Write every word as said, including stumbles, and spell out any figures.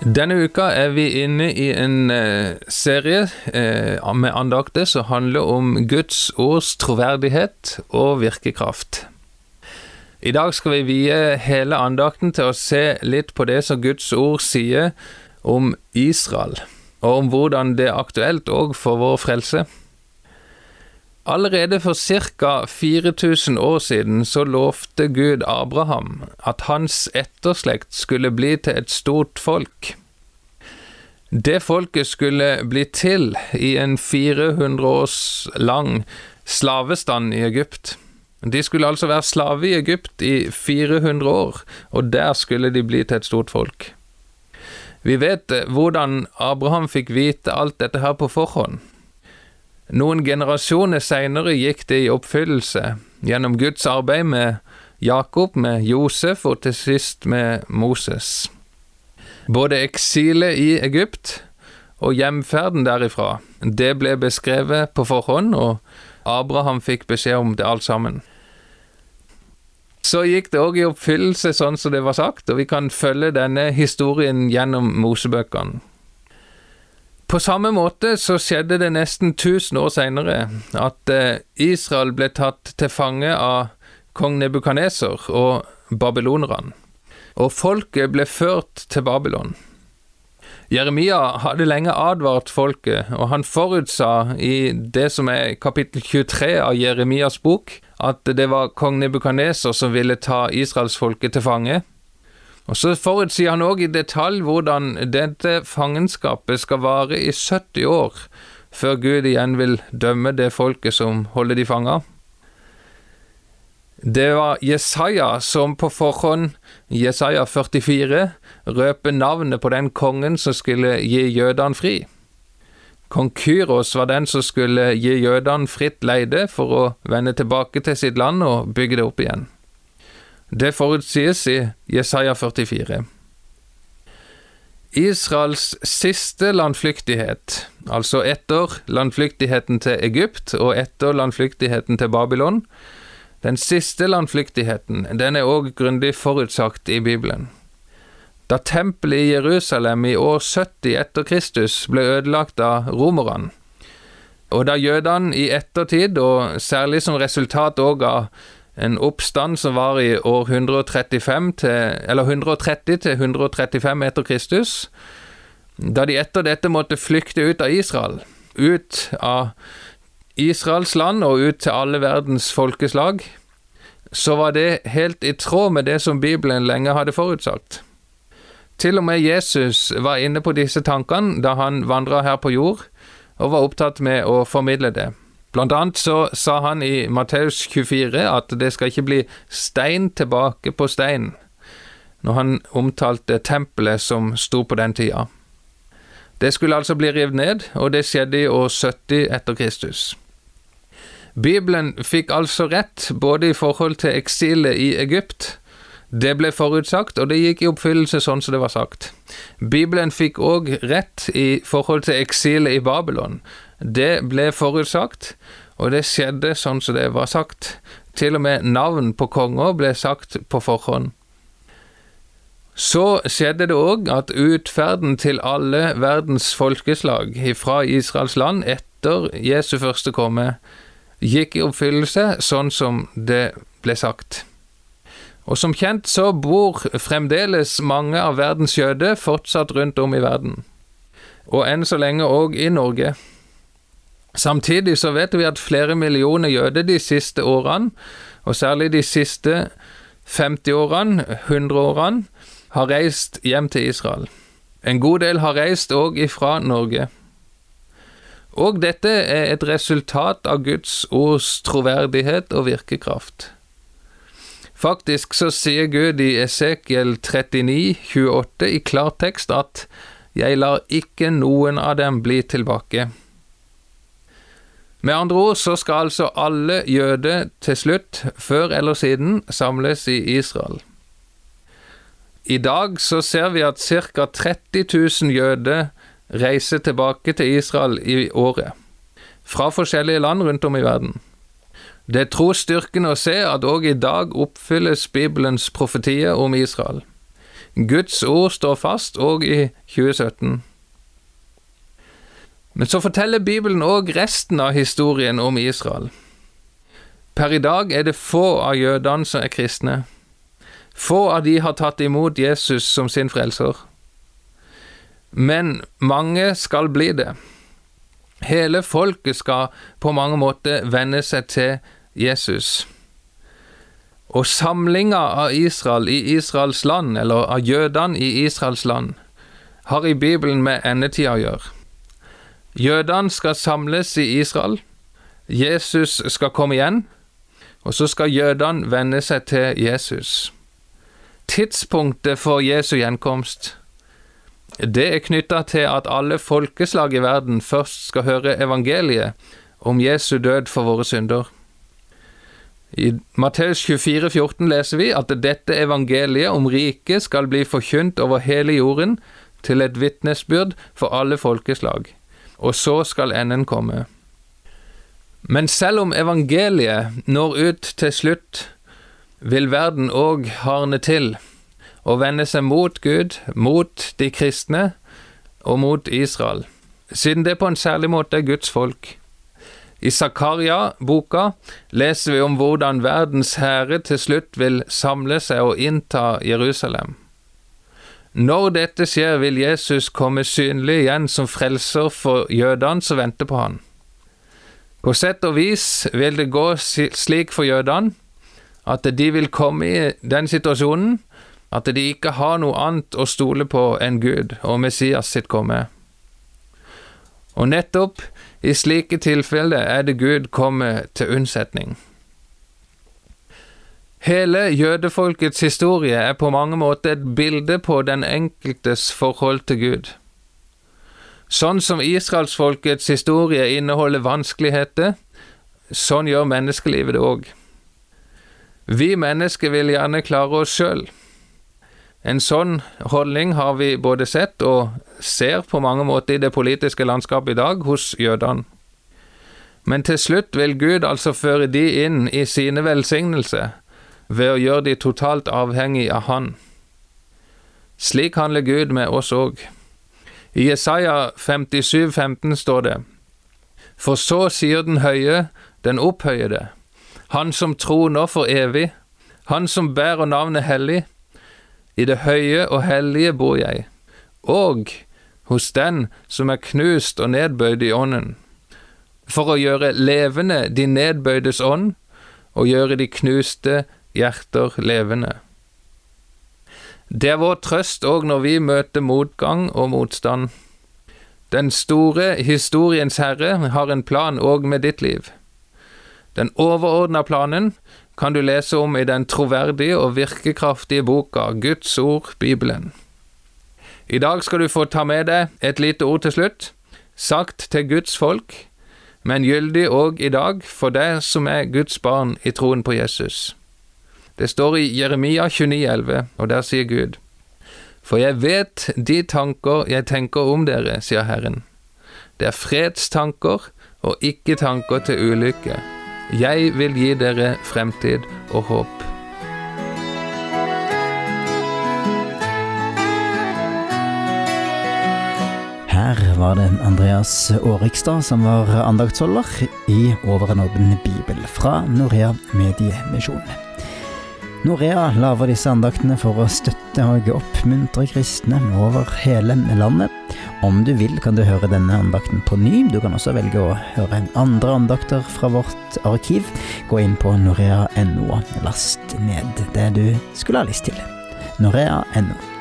Denne uka er vi inne i en eh, serie eh, med andakter som handler om Guds ords troverdighet og virkekraft. I dag skal vi vie hele andakten til å se litt på det som Guds ord sier om Israel, og om hvordan det er aktuelt også for vår frelse. Allerede for ca. fire tusen år siden så lovte Gud Abraham at hans etterslekt skulle bli til et stort folk. Det folket skulle bli til i en fire hundre års lang slavestand i Egypt. De skulle altså være slave i Egypt i fire hundre år, og der skulle de bli til et stort folk. Vi vet hvordan Abraham fikk vite alt dette her på forhånd. Noen generasjoner senere gikk det i oppfyllelse gjennom Guds arbeid med Jakob, med Josef og til sist med Moses. Både eksilet i Egypt og hjemferden derifra, det ble beskrevet på forhånd, og Abraham fikk beskjed om det alt sammen. Så gikk det også i oppfyllelse sånn som det var sagt, og vi kan følge denne historien gjennom Mosebøkene. På samme måte så skjedde det nesten tusen år senere at Israel ble tatt til fange av kong Nebukadneser og babylonerne, og folket ble ført til Babylon. Jeremia hadde lenge advart folket, og han forutsa i det som er kapittel tjuetre av Jeremias bok, at det var kong Nebukadneser som ville ta Israelsfolket til fange. Og så forutsier han også i detalj hvordan dette fangenskapet skal vare i sytti år, før Gud igjen vil dømme det folket som holder de fanget. Det var Jesaja som på forhånd, Jesaja førtifire, røper navnet på den kongen som skulle gi jødene fri. Kong Kyros var den som skulle gi jødene fritt leide for å vende tilbake til sitt land og bygge det opp igjen. Det forutsies i Jesaja førtifire. Israels siste landflyktighet, altså etter landflyktigheten til Egypt og etter landflyktigheten til Babylon, den siste landflyktigheten, den er også grundig forutsagt i Bibelen. Da tempelet i Jerusalem i år sytti etter Kristus ble ødelagt av romerne, og da jødene i ettertid, og særlig som resultat også av en oppstand som var i år hundre og trettifem til, eller hundre og tretti til hundre og trettifem etter Kristus, da de etter dette måtte flykte ut av Israel, ut av Israels land og ut til alle verdens folkeslag, så var det helt i tråd med det som Bibelen lenge hadde forutsagt. Til og med Jesus var inne på disse tankene da han vandret her på jord, og var opptatt med å formidle det. Blant annet så sa han i Matteus tjuefire at det skal ikke bli stein tilbake på stein, når han omtalte tempelet som stod på den tida. Det skulle altså bli revet ned, og det skjedde i år sytti etter Kristus. Bibelen fikk altså rett både i forhold til eksilet i Egypt. Det ble forutsagt, og det gikk i oppfyllelse sånn som det var sagt. Bibelen fikk også rett i forhold til eksilet i Babylon. Det ble forutsagt, og det skjedde sånn som det var sagt. Til og med navn på konger ble sagt på forhånd. Så skjedde det også at utferden til alle verdens folkeslag fra Israels land etter Jesu første komme gikk i oppfyllelse sånn som det ble sagt. Og som kjent så bor fremdeles mange av verdens jøder fortsatt rundt om i verden, og enn så lenge også i Norge. Samtidig så vet vi at flere millioner jøder de siste årene, og særlig de siste femti årene, hundre årene, har reist hjem til Israel. En god del har reist også ifra Norge. Og dette er et resultat av Guds ords troverdighet og virkekraft. Faktisk så sier Gud i Esekiel trettini tjueåtte i klartekst at «Jeg lar ikke noen av dem bli tilbake». Med andre ord så skal altså alle jøder til slutt, før eller siden, samles i Israel. I dag så ser vi at ca. tretti tusen jøder reiser tilbake til Israel i året, fra forskjellige land rundt om i verden. Det er trosstyrkende å se at også i dag oppfylles Bibelens profetier om Israel. Guds ord står fast også i tjue sytten. Men så forteller Bibelen også resten av historien om Israel. Per i dag er det få av jødene som er kristne. Få av de har tatt imot Jesus som sin frelser. Men mange skal bli det. Hele folket skal på mange måter vende seg til Jesus. Og samlinga av Israel i Israels land, eller av jødene i Israels land, har i Bibelen med endetida å gjøre. Jødene skal samles i Israel, Jesus skal komme igjen, og så skal jødene vende seg til Jesus. Tidspunktet for Jesu gjenkomst, det er knyttet til at alle folkeslag i verden først skal høre evangeliet om Jesu død for våre synder. I Matteus tjuefire fjorten leser vi at dette evangeliet om riket skal bli forkynt over hele jorden til et vitnesbyrd for alle folkeslag, og så skal enden komme. Men selv om evangeliet når ut til slutt, vil verden også harne til og vende seg mot Gud, mot de kristne og mot Israel, siden det på en særlig måte er Guds folk. I Zakaria-boka leser vi om hvordan verdens herre til slutt vil samle seg og innta Jerusalem. Når dette skjer, vil Jesus komme synlig igjen som frelser for jødene som venter på han. På sett og vis vil det gå slik for jødene at de vil komme i den situasjonen at de ikke har noe annet å stole på enn Gud og Messias sitt komme. Og nettopp i slike tilfeller er det Gud kommer til unnsetning. Hele jødefolkets historie er på mange måter et bilde på den enkeltes forhold til Gud. Sånn som Israelsfolkets historie inneholder vanskeligheter, sånn gjør menneskelivet det også. Vi mennesker vil gjerne klare oss selv. En sånn holdning har vi både sett og ser på mange måter i det politiske landskapet i dag hos jødene. Men til slutt vil Gud altså føre de inn i sine velsignelse ved å gjøre de totalt avhengig av Han. Slik handler Gud med oss også. I Jesaja femtisju femten står det: For så sier den høye, den opphøyede, han som troner for evig, han som bærer navnet hellig, i det høye og hellige bor jeg, og hos den som er knust og nedbøyd i ånden, for å gjøre levende de nedbøydes ånd, og gjøre de knuste hjerter levende. Det er vår trøst også når vi møter motgang og motstand. Den store historiens herre har en plan også med ditt liv. Den overordnede planen kan du lese om i den troverdige og virkekraftige boka Guds ord, Bibelen. I dag skal du få ta med deg et lite ord til slutt, sagt til Guds folk, men gyldig også i dag for deg som er Guds barn i troen på Jesus. Det står i Jeremia tjueni elleve, og der sier Gud: For jeg vet de tanker jeg tenker om dere, sier Herren. Det er fredstanker og ikke tanker til ulykke. Jeg vil gi dere fremtid og håp. Her var det Andreas Årikstad som var andaktsholder i Over en åpen bibel fra Norea Mediemisjon. Norea laver disse andaktene for å støtte og oppmuntre kristne over hele landet. Om du vil kan du høre denne andakten på ny. Du kan også velge å høre andre andakter fra vårt arkiv. Gå inn på norea punktum no og last ned det du skulle ha lyst til. norea punktum no